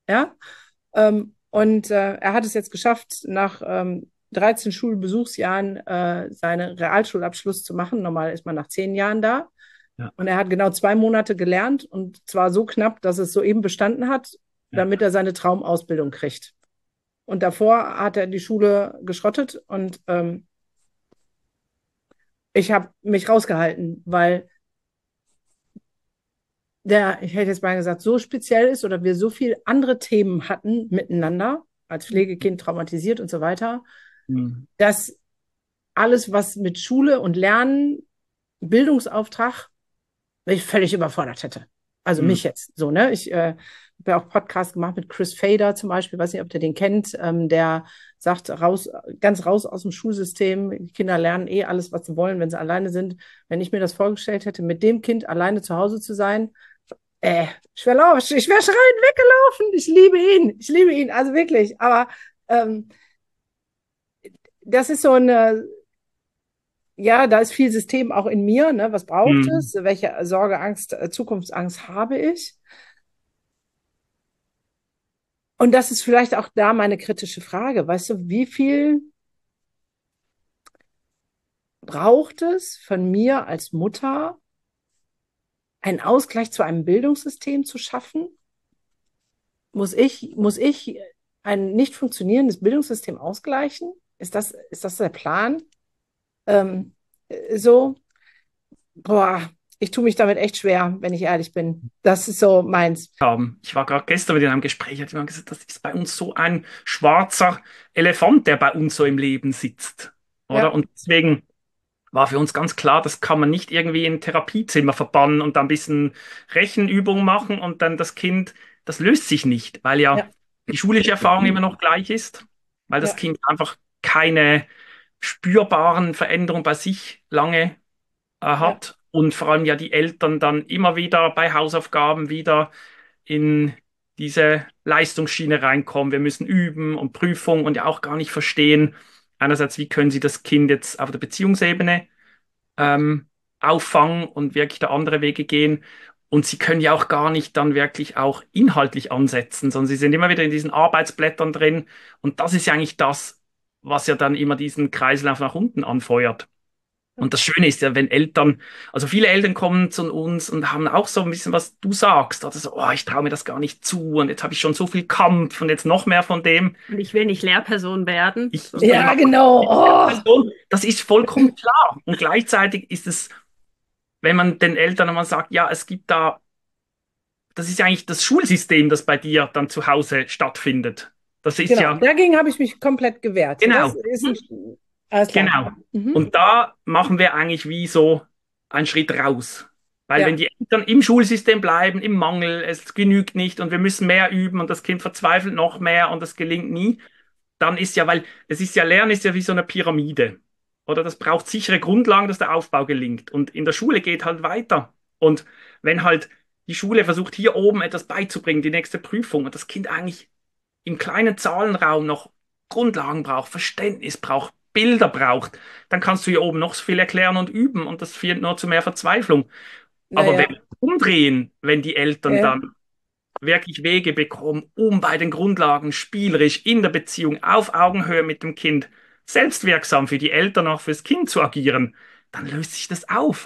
Ja? Und er hat es jetzt geschafft, nach 13 Schulbesuchsjahren seinen Realschulabschluss zu machen. Normal ist man nach 10 Jahren da. Ja, Und er hat genau 2 Monate gelernt und zwar so knapp, dass es soeben bestanden hat, ja. damit er seine Traumausbildung kriegt. Und davor hat er die Schule geschrottet und ich habe mich rausgehalten, weil ich hätte jetzt mal gesagt, so speziell ist oder wir so viele andere Themen hatten miteinander, als Pflegekind traumatisiert und so weiter, Hm. dass alles, was mit Schule und Lernen, Bildungsauftrag, ich völlig überfordert hätte. Also Hm. mich jetzt so, ne? Ich habe ja auch Podcast gemacht mit Chris Fader zum Beispiel, weiß nicht, ob ihr den kennt, der sagt, ganz raus aus dem Schulsystem, die Kinder lernen eh alles, was sie wollen, wenn sie alleine sind. Wenn ich mir das vorgestellt hätte, mit dem Kind alleine zu Hause zu sein, ich wäre schreiend weggelaufen. Ich liebe ihn, also wirklich. Aber ähm, das ist so eine, ja, da ist viel System auch in mir, ne? Was braucht Hm. es? Welche Sorge, Angst, Zukunftsangst habe ich? Und das ist vielleicht auch da meine kritische Frage. Weißt du, wie viel braucht es von mir als Mutter, einen Ausgleich zu einem Bildungssystem zu schaffen? Muss ich ein nicht funktionierendes Bildungssystem ausgleichen? Ist das der Plan? Ähm, so, boah, ich tue mich damit echt schwer, wenn ich ehrlich bin. Das ist so meins. Haben. Ich war gerade gestern mit in einem Gespräch, hat jemand gesagt, das ist bei uns so ein schwarzer Elefant, der bei uns so im Leben sitzt. Oder? Ja, Und deswegen war für uns ganz klar, das kann man nicht irgendwie in ein Therapiezimmer verbannen und da ein bisschen Rechenübung machen und dann das Kind, das löst sich nicht, weil ja ja, die schulische Erfahrung immer noch gleich ist, weil das ja, Kind einfach keine spürbaren Veränderungen bei sich lange ja, hat und vor allem ja die Eltern dann immer wieder bei Hausaufgaben wieder in diese Leistungsschiene reinkommen. Wir müssen üben und Prüfung und ja auch gar nicht verstehen, einerseits, wie können Sie das Kind jetzt auf der Beziehungsebene ähm, auffangen und wirklich da andere Wege gehen. Und sie können ja auch gar nicht dann wirklich auch inhaltlich ansetzen, sondern sie sind immer wieder in diesen Arbeitsblättern drin. Und das ist ja eigentlich das, was ja dann immer diesen Kreislauf nach unten anfeuert. Und das Schöne ist ja, wenn Eltern, also viele Eltern kommen zu uns und haben auch so ein bisschen, was du sagst, oder so, oh, ich traue mir das gar nicht zu und jetzt habe ich schon so viel Kampf und jetzt noch mehr von dem. Und ich will nicht Lehrperson werden. Ich will ja, mal genau. Oh, Person, das ist vollkommen klar. Und gleichzeitig ist es, wenn man den Eltern einmal sagt, ja, es gibt da, das ist ja eigentlich das Schulsystem, das bei dir dann zu Hause stattfindet. Das ist genau. ja, Dagegen habe ich mich komplett gewehrt. Das genau, ist alles klar. genau. Mhm. Und da machen wir eigentlich wie so einen Schritt raus. Weil wenn Ja, die Eltern im Schulsystem bleiben, im Mangel, es genügt nicht und wir müssen mehr üben und das Kind verzweifelt noch mehr und das gelingt nie, dann ist ja, weil es ist ja, Lernen ist ja wie so eine Pyramide. Oder das braucht sichere Grundlagen, dass der Aufbau gelingt. Und in der Schule geht halt weiter. Und wenn halt die Schule versucht, hier oben etwas beizubringen, die nächste Prüfung, und das Kind eigentlich im kleinen Zahlenraum noch Grundlagen braucht, Verständnis braucht, Bilder braucht, dann kannst du hier oben noch so viel erklären und üben und das führt nur zu mehr Verzweiflung. Aber wenn naja, wir umdrehen, wenn die Eltern äh, dann wirklich Wege bekommen, um bei den Grundlagen spielerisch in der Beziehung auf Augenhöhe mit dem Kind selbstwirksam für die Eltern, auch fürs Kind zu agieren, dann löst sich das auf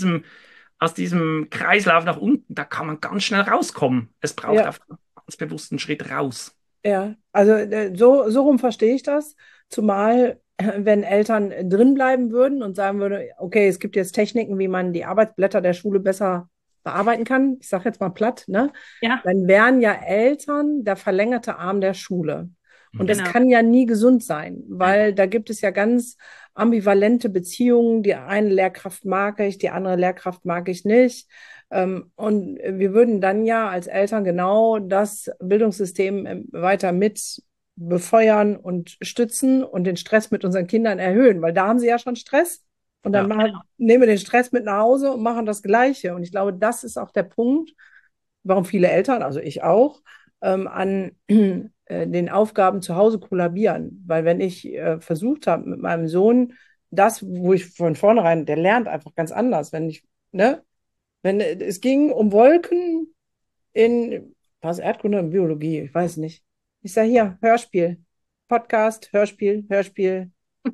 aus diesem Kreislauf nach unten. Da kann man ganz schnell rauskommen. Es braucht ja, einfach einen ganz bewussten Schritt raus. ja. Also so rum verstehe ich das. Zumal, wenn Eltern drin bleiben würden und sagen würden, okay, es gibt jetzt Techniken, wie man die Arbeitsblätter der Schule besser bearbeiten kann. Ich sage jetzt mal platt, ne? Ja, Dann wären ja Eltern der verlängerte Arm der Schule. Und das Mhm. genau. kann ja nie gesund sein, Nein. weil da gibt es ja ganz ambivalente Beziehungen. Die eine Lehrkraft mag ich, die andere Lehrkraft mag ich nicht. Und wir würden dann ja als Eltern genau das Bildungssystem weiter mit befeuern und stützen und den Stress mit unseren Kindern erhöhen, weil da haben sie ja schon Stress. Und dann Ja, nehmen wir den Stress mit nach Hause und machen das Gleiche. Und ich glaube, das ist auch der Punkt, warum viele Eltern, also ich auch, an den Aufgaben zu Hause kollabieren. Weil wenn ich versucht habe mit meinem Sohn, das, wo ich von vornherein, der lernt einfach ganz anders. Wenn es ging um Wolken in Was, Erdkunde und Biologie? Ich weiß nicht. Ich sage hier, Hörspiel. Podcast, Hörspiel, Hörspiel.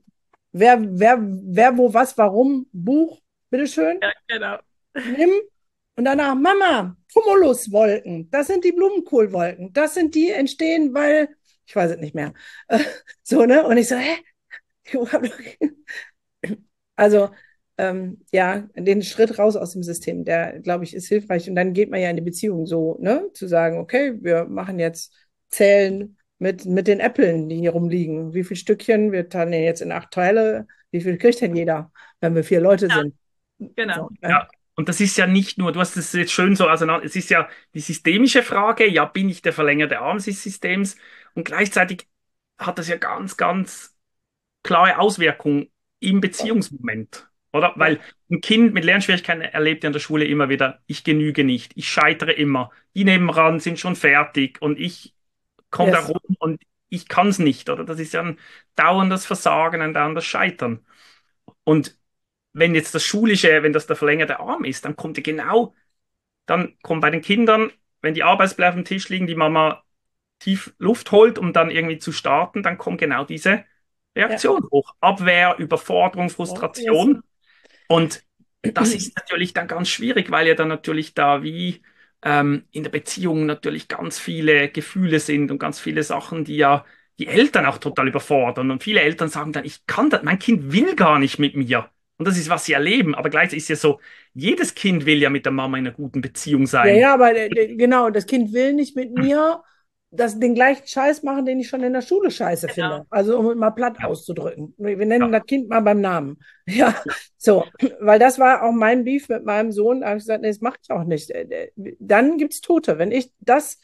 Wer, wo, was, warum, Buch, bitteschön, Ja, genau. nimm. Und danach, Mama, Cumuluswolken, das sind die Blumenkohlwolken, das sind die entstehen, weil, ich weiß es nicht mehr. So, ne? Und ich so, hä? Also, ja, den Schritt raus aus dem System, der, glaube ich, ist hilfreich. Und dann geht man ja in die Beziehung so, ne? Zu sagen, okay, wir machen jetzt Zählen mit den Äpfeln, die hier rumliegen. Wie viele Stückchen? Wir teilen den jetzt in 8 Teile. Wie viel kriegt denn jeder, wenn wir 4 Leute Ja, sind? genau. So, ne? Ja, und das ist ja nicht nur, du hast es jetzt schön so auseinander, es ist ja die systemische Frage, ja, bin ich der verlängerte Arm des Systems? Und gleichzeitig hat das ja ganz, ganz klare Auswirkungen im Beziehungsmoment, oder? Ja, Weil ein Kind mit Lernschwierigkeiten erlebt ja in der Schule immer wieder, ich genüge nicht, ich scheitere immer, die nebenan sind schon fertig und ich komme da yes. rum und ich kann es nicht, oder? Das ist ja ein dauerndes Versagen, ein dauerndes Scheitern. Und wenn jetzt das Schulische, wenn das der verlängerte Arm ist, dann kommt ja genau, dann kommt bei den Kindern, wenn die Arbeitsblätter auf dem Tisch liegen, die Mama tief Luft holt, um dann irgendwie zu starten, dann kommt genau diese Ja, Reaktion hoch. Abwehr, Überforderung, oh, yes. Frustration. Und das ist natürlich dann ganz schwierig, weil ja dann natürlich da wie in der Beziehung natürlich ganz viele Gefühle sind und ganz viele Sachen, die ja die Eltern auch total überfordern. Und viele Eltern sagen dann, ich kann das, mein Kind will gar nicht mit mir. Und das ist, was sie erleben. Aber gleichzeitig ist ja so, jedes Kind will ja mit der Mama in einer guten Beziehung Ja, sein. ja, aber genau, das Kind will nicht mit mir den gleichen Scheiß machen, den ich schon in der Schule scheiße Genau. finde. Also um es mal platt Ja, auszudrücken. Wir nennen ja, das Kind mal beim Namen. Ja, so, weil das war auch mein Beef mit meinem Sohn. Da habe ich gesagt, nee, das mache ich auch nicht. Dann gibt es Tote. Wenn ich das,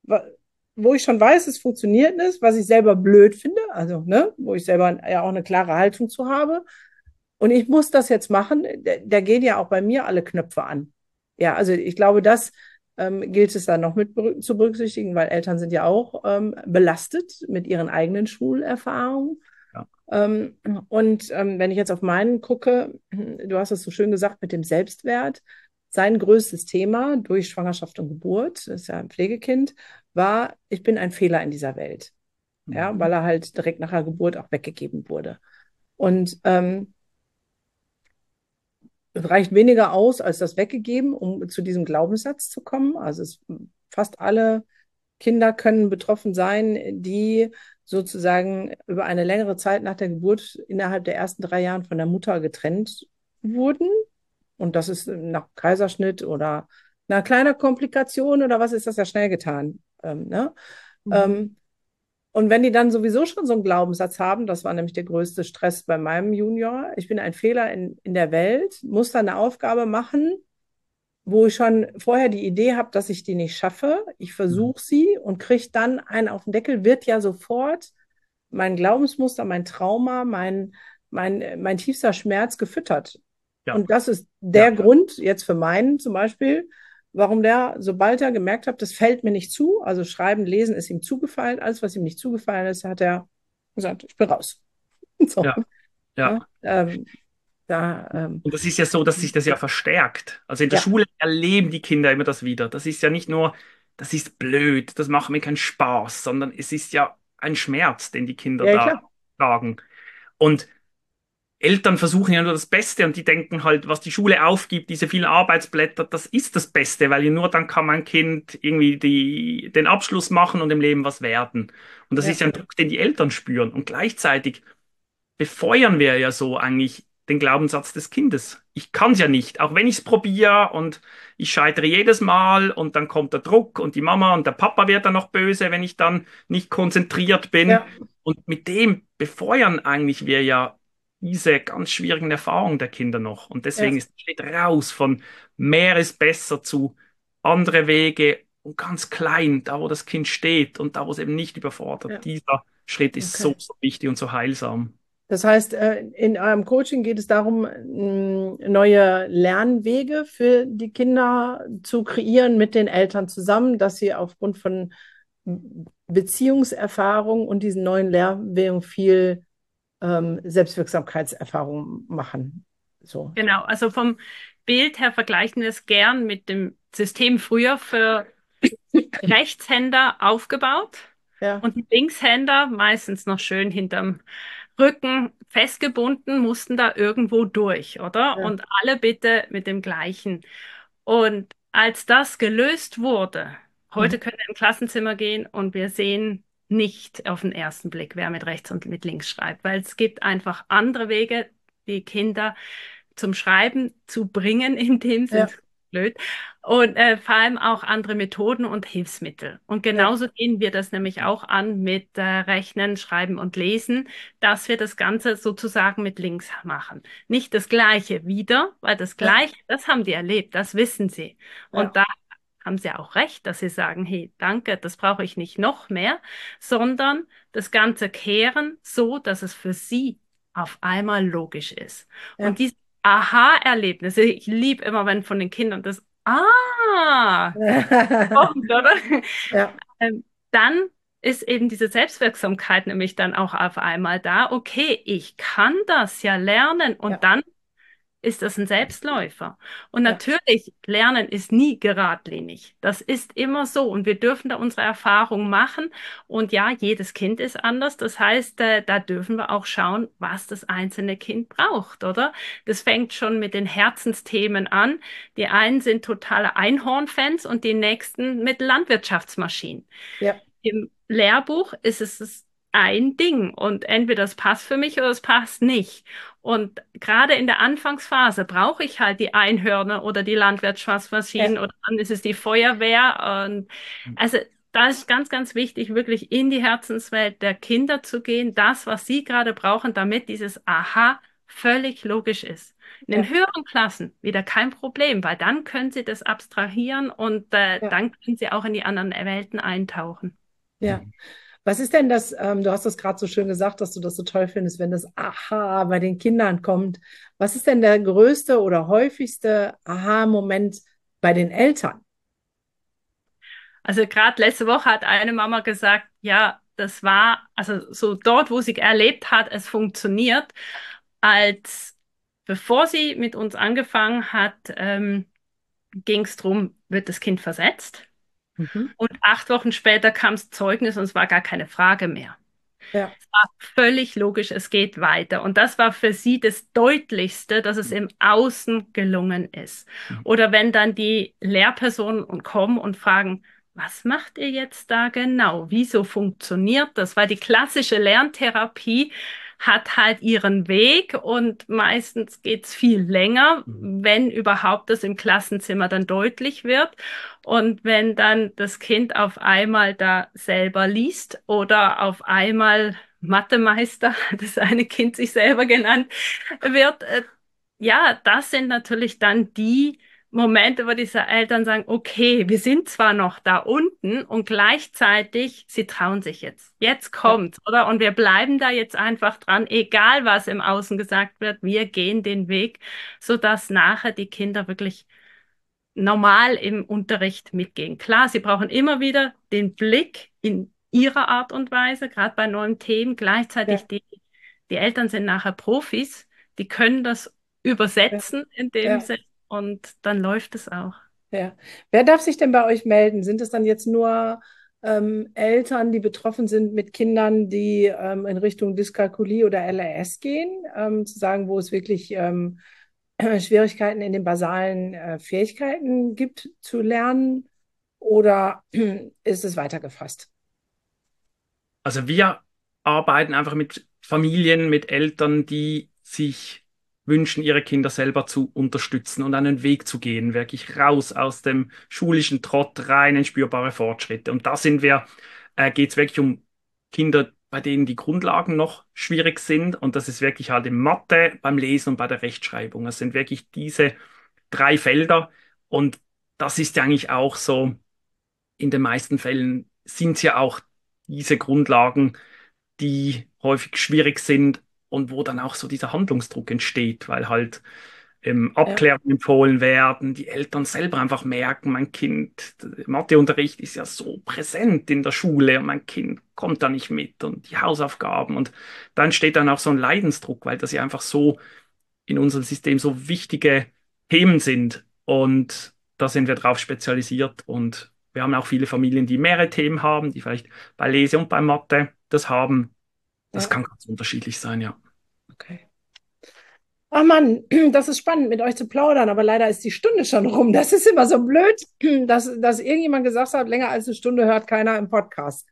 wo ich schon weiß, es funktioniert nicht, was ich selber blöd finde, also, ne, wo ich selber ja auch eine klare Haltung zu habe, und ich muss das jetzt machen, da gehen ja auch bei mir alle Knöpfe an. Ja, also ich glaube, das gilt es dann noch mit zu berücksichtigen, weil Eltern sind ja auch belastet mit ihren eigenen Schulerfahrungen. ja. Ähm, wenn ich jetzt auf meinen gucke, du hast es so schön gesagt mit dem Selbstwert, sein größtes Thema durch Schwangerschaft und Geburt, das ist ja ein Pflegekind, war, ich bin ein Fehler in dieser Welt. Ja, Mhm. weil er halt direkt nach der Geburt auch weggegeben wurde. Und es reicht weniger aus als das weggegeben, um zu diesem Glaubenssatz zu kommen. Also fast alle Kinder können betroffen sein, die sozusagen über eine längere Zeit nach der Geburt innerhalb der ersten 3 Jahren von der Mutter getrennt wurden. Und das ist nach Kaiserschnitt oder einer kleiner Komplikation oder was ist das ja schnell getan. Ne? Mhm. Ähm, und wenn die dann sowieso schon so einen Glaubenssatz haben, das war nämlich der größte Stress bei meinem Junior, ich bin ein Fehler in der Welt, muss dann eine Aufgabe machen, wo ich schon vorher die Idee habe, dass ich die nicht schaffe. Ich Mhm. versuche sie und kriege dann einen auf den Deckel, wird ja sofort mein Glaubensmuster, mein Trauma, mein tiefster Schmerz gefüttert. Ja, Und das ist der ja, Grund jetzt für meinen zum Beispiel, warum der, sobald er gemerkt hat, das fällt mir nicht zu, also Schreiben, Lesen ist ihm zugefallen, alles, was ihm nicht zugefallen ist, hat er gesagt, ich bin raus. So, ja, ja. ne? Da, Und das ist ja so, dass sich das ja verstärkt. Also in der ja, Schule erleben die Kinder immer das wieder. Das ist ja nicht nur, das ist blöd, das macht mir keinen Spaß, sondern es ist ja ein Schmerz, den die Kinder ja, da klar. tragen. Und Eltern versuchen ja nur das Beste und die denken halt, was die Schule aufgibt, diese vielen Arbeitsblätter, das ist das Beste, weil nur dann kann mein Kind irgendwie den Abschluss machen und im Leben was werden. Und das ist Ja, ja ein Druck, den die Eltern spüren. Und gleichzeitig befeuern wir ja so eigentlich den Glaubenssatz des Kindes. Ich kann es ja nicht, auch wenn ich es probiere und ich scheitere jedes Mal und dann kommt der Druck und die Mama und der Papa wird dann noch böse, wenn ich dann nicht konzentriert bin. ja, Und mit dem befeuern eigentlich wir ja diese ganz schwierigen Erfahrungen der Kinder noch. Und ja, deswegen ist der Schritt raus von mehr ist besser zu andere Wege und ganz klein, da wo das Kind steht und da wo es eben nicht überfordert. ja, Dieser Schritt ist so, okay. so wichtig und so heilsam. Das heißt, in eurem Coaching geht es darum, neue Lernwege für die Kinder zu kreieren mit den Eltern zusammen, dass sie aufgrund von Beziehungserfahrung und diesen neuen Lernwegen viel Selbstwirksamkeitserfahrung machen. So. Genau, also vom Bild her vergleichen wir es gern mit dem System früher für Rechtshänder aufgebaut Ja, und die Linkshänder meistens noch schön hinterm Rücken festgebunden, mussten da irgendwo durch, oder? ja. Und alle bitte mit dem gleichen. Und als das gelöst wurde, Mhm. heute können wir im Klassenzimmer gehen und wir sehen nicht auf den ersten Blick, wer mit rechts und mit links schreibt, weil es gibt einfach andere Wege, die Kinder zum Schreiben zu bringen, in dem Sinn, Ja, blöd, und vor allem auch andere Methoden und Hilfsmittel. Und ja, genauso gehen wir das nämlich auch an mit Rechnen, Schreiben und Lesen, dass wir das Ganze sozusagen mit links machen. Nicht das Gleiche wieder, weil das ja, Gleiche, das haben die erlebt, das wissen sie. Und ja, da haben sie auch recht, dass sie sagen, hey, danke, das brauche ich nicht noch mehr, sondern das Ganze kehren so, dass es für sie auf einmal logisch ist. Und ja. diese Aha-Erlebnisse, ich liebe immer, wenn von den Kindern das Ah kommt, oder? Ja, Dann ist eben diese Selbstwirksamkeit nämlich dann auch auf einmal da. Okay, ich kann das ja lernen und ja, dann ist das ein Selbstläufer. Und ja, natürlich, Lernen ist nie geradlinig. Das ist immer so. Und wir dürfen da unsere Erfahrungen machen. Und ja, jedes Kind ist anders. Das heißt, da dürfen wir auch schauen, was das einzelne Kind braucht, oder? Das fängt schon mit den Herzensthemen an. Die einen sind totale Einhorn-Fans und die nächsten mit Landwirtschaftsmaschinen. ja, Im Lehrbuch ist es ein Ding und entweder es passt für mich oder es passt nicht. Und gerade in der Anfangsphase brauche ich halt die Einhörner oder die Landwirtschaftsmaschinen ja, oder dann ist es die Feuerwehr. Und also da ist ganz, ganz wichtig, wirklich in die Herzenswelt der Kinder zu gehen, das, was sie gerade brauchen, damit dieses Aha völlig logisch ist. In den ja, höheren Klassen wieder kein Problem, weil dann können sie das abstrahieren und ja, dann können sie auch in die anderen Welten eintauchen. ja. Was ist denn das, du hast das gerade so schön gesagt, dass du das so toll findest, wenn das Aha bei den Kindern kommt. Was ist denn der größte oder häufigste Aha-Moment bei den Eltern? Also gerade letzte Woche hat eine Mama gesagt, ja, das war, also so dort, wo sie erlebt hat, es funktioniert, als bevor sie mit uns angefangen hat, ging es darum, wird das Kind versetzt? Mhm. Und 8 Wochen später kam das Zeugnis und es war gar keine Frage mehr. Ja, Es war völlig logisch, es geht weiter. Und das war für sie das Deutlichste, dass es im Außen gelungen ist. Oder wenn dann die Lehrpersonen kommen und fragen, was macht ihr jetzt da genau? Wieso funktioniert das? Weil die klassische Lerntherapie hat halt ihren Weg und meistens geht's viel länger, wenn überhaupt das im Klassenzimmer dann deutlich wird. Und wenn dann das Kind auf einmal da selber liest oder auf einmal Mathemeister, das eine Kind sich selber genannt wird, ja, das sind natürlich dann die Momente, wo diese Eltern sagen, okay, wir sind zwar noch da unten und gleichzeitig, sie trauen sich jetzt. Jetzt ja, kommt's, oder? Und wir bleiben da jetzt einfach dran, egal was im Außen gesagt wird, wir gehen den Weg, sodass nachher die Kinder wirklich normal im Unterricht mitgehen. Klar, sie brauchen immer wieder den Blick in ihrer Art und Weise, gerade bei neuen Themen. Gleichzeitig ja, die Eltern sind nachher Profis, die können das ja, übersetzen in dem ja, Sinne und dann läuft es auch. ja. Wer darf sich denn bei euch melden? Sind es dann jetzt nur Eltern, die betroffen sind mit Kindern, die in Richtung Dyskalkulie oder LRS gehen, zu sagen, wo es wirklich Schwierigkeiten in den basalen Fähigkeiten gibt zu lernen? Oder ist es weitergefasst? Also wir arbeiten einfach mit Familien, mit Eltern, die sich wünschen, ihre Kinder selber zu unterstützen und einen Weg zu gehen, wirklich raus aus dem schulischen Trott rein in spürbare Fortschritte. Und da geht es wirklich um Kinder, bei denen die Grundlagen noch schwierig sind. Und das ist wirklich halt in Mathe, beim Lesen und bei der Rechtschreibung. Das sind wirklich diese drei Felder. Und das ist ja eigentlich auch so, in den meisten Fällen sind es ja auch diese Grundlagen, die häufig schwierig sind und wo dann auch so dieser Handlungsdruck entsteht, weil halt Ja, Abklärungen empfohlen werden, die Eltern selber einfach merken, mein Kind, der Matheunterricht ist ja so präsent in der Schule und mein Kind kommt da nicht mit und die Hausaufgaben und da entsteht dann auch so ein Leidensdruck, weil das ja einfach so in unserem System so wichtige Themen sind und da sind wir drauf spezialisiert und Wir haben auch viele Familien, die mehrere Themen haben, die vielleicht bei Lese und bei Mathe das haben. Das Ja, kann ganz unterschiedlich sein, ja. okay. Ach Mann, das ist spannend, mit euch zu plaudern, aber leider ist die Stunde schon rum. Das ist immer so blöd, dass irgendjemand gesagt hat, länger als eine Stunde hört keiner im Podcast.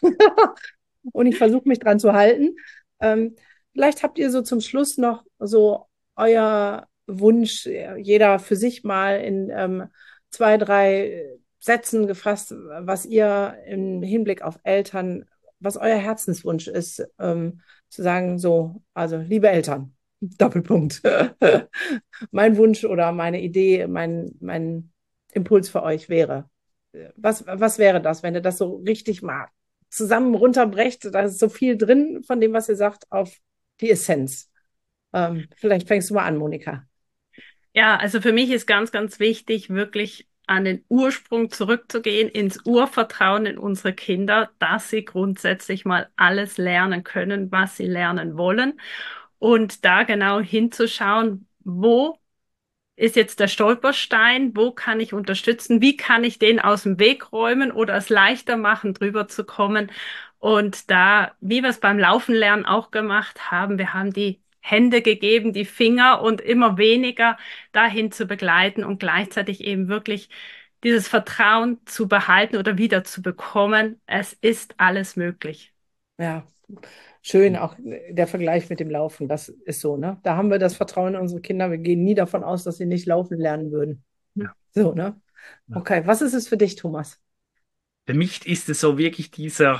Und ich versuche mich dran zu halten. Ähm, Vielleicht habt ihr so zum Schluss noch so euer Wunsch, jeder für sich mal in 2, 3 Sätzen gefasst, was ihr im Hinblick auf Eltern, was euer Herzenswunsch ist, zu sagen, so, also liebe Eltern, Doppelpunkt. Mein Wunsch oder meine Idee, mein Impuls für euch wäre. Was wäre das, wenn ihr das so richtig mal zusammen runterbrecht? Da ist so viel drin von dem, was ihr sagt, auf die Essenz. Vielleicht fängst du mal an, Monika. Ja, also für mich ist ganz, ganz wichtig, wirklich an den Ursprung zurückzugehen, ins Urvertrauen in unsere Kinder, dass sie grundsätzlich mal alles lernen können, was sie lernen wollen. Und da genau hinzuschauen, wo ist jetzt der Stolperstein, wo kann ich unterstützen, wie kann ich den aus dem Weg räumen oder es leichter machen, drüber zu kommen. Und da, wie wir es beim Laufen lernen auch gemacht haben, wir haben die Hände gegeben, die Finger und immer weniger dahin zu begleiten und gleichzeitig eben wirklich dieses Vertrauen zu behalten oder wieder zu bekommen. Es ist alles möglich. Ja, schön, auch der Vergleich mit dem Laufen, das ist so, ne? Da haben wir das Vertrauen in unsere Kinder. Wir gehen nie davon aus, dass sie nicht laufen lernen würden. Ja, So, ne? ja. Okay, was ist es für dich, Thomas? Für mich ist es so wirklich dieser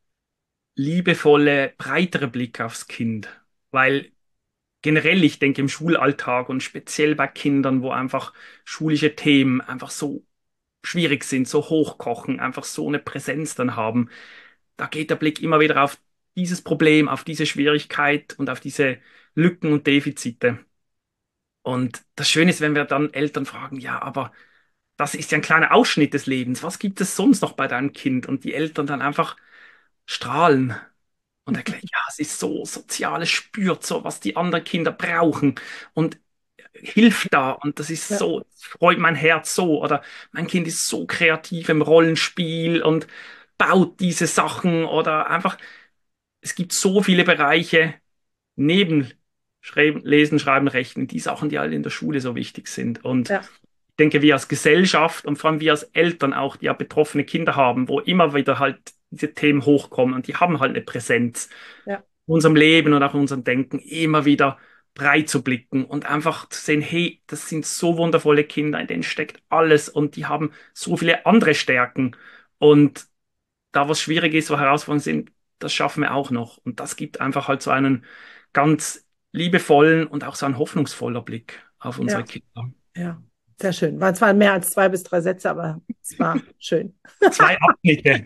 liebevolle, breitere Blick aufs Kind. Weil generell, ich denke, im Schulalltag und speziell bei Kindern, wo einfach schulische Themen einfach so schwierig sind, so hochkochen, einfach so eine Präsenz dann haben, da geht der Blick immer wieder auf dieses Problem, auf diese Schwierigkeit und auf diese Lücken und Defizite. Und das Schöne ist, wenn wir dann Eltern fragen, ja, aber das ist ja ein kleiner Ausschnitt des Lebens. Was gibt es sonst noch bei deinem Kind? Und die Eltern dann einfach strahlen und erklären, ja, es ist so sozial, es spürt so, was die anderen Kinder brauchen und hilft da. Und das ist Ja, so, das freut mein Herz so. Oder mein Kind ist so kreativ im Rollenspiel und baut diese Sachen oder einfach, es gibt so viele Bereiche neben Lesen, Schreiben, Rechnen, die Sachen, die alle in der Schule so wichtig sind. Und ja, ich denke, wir als Gesellschaft und vor allem wir als Eltern auch, die ja betroffene Kinder haben, wo immer wieder halt diese Themen hochkommen und die haben halt eine Präsenz ja, in unserem Leben und auch in unserem Denken, immer wieder breit zu blicken und einfach zu sehen, hey, das sind so wundervolle Kinder, in denen steckt alles und die haben so viele andere Stärken. Und da, was schwierig ist, wo Herausforderungen sind, das schaffen wir auch noch. Und das gibt einfach halt so einen ganz liebevollen und auch so einen hoffnungsvoller Blick auf unsere ja, Kinder. ja. Sehr schön. War zwar mehr als 2 bis 3 Sätze, aber es war schön. Zwei Abschnitte.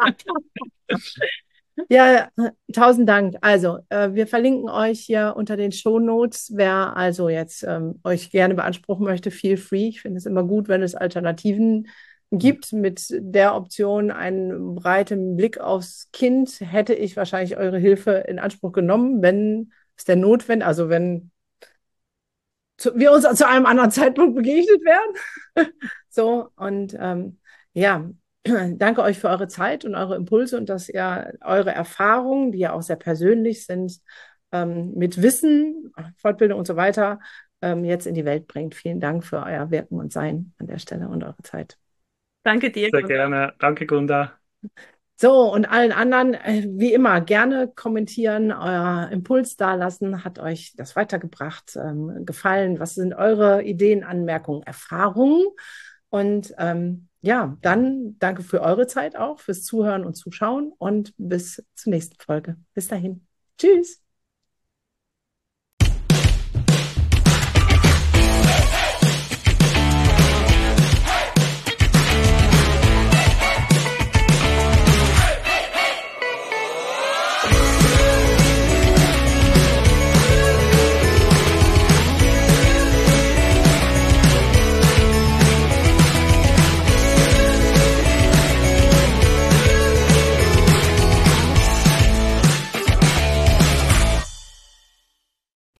Ja, tausend Dank. Also, wir verlinken euch hier unter den Shownotes. Wer also jetzt euch gerne beanspruchen möchte, feel free. Ich finde es immer gut, wenn es Alternativen gibt. Mit der Option, einen breiten Blick aufs Kind, hätte ich wahrscheinlich eure Hilfe in Anspruch genommen, wenn es denn notwendig, also wenn wir uns zu einem anderen Zeitpunkt begegnet wären. So, und ja, danke euch für eure Zeit und eure Impulse und dass ihr eure Erfahrungen, die ja auch sehr persönlich sind, mit Wissen, Fortbildung und so weiter, jetzt in die Welt bringt. Vielen Dank für euer Wirken und Sein an der Stelle und eure Zeit. Danke dir. Sehr gerne. Danke, Gunda. So, und allen anderen, wie immer, gerne kommentieren, euer Impuls dalassen. Hat euch das weitergebracht, gefallen? Was sind eure Ideen, Anmerkungen, Erfahrungen? Und ja, dann danke für eure Zeit auch, fürs Zuhören und Zuschauen und bis zur nächsten Folge. Bis dahin. Tschüss.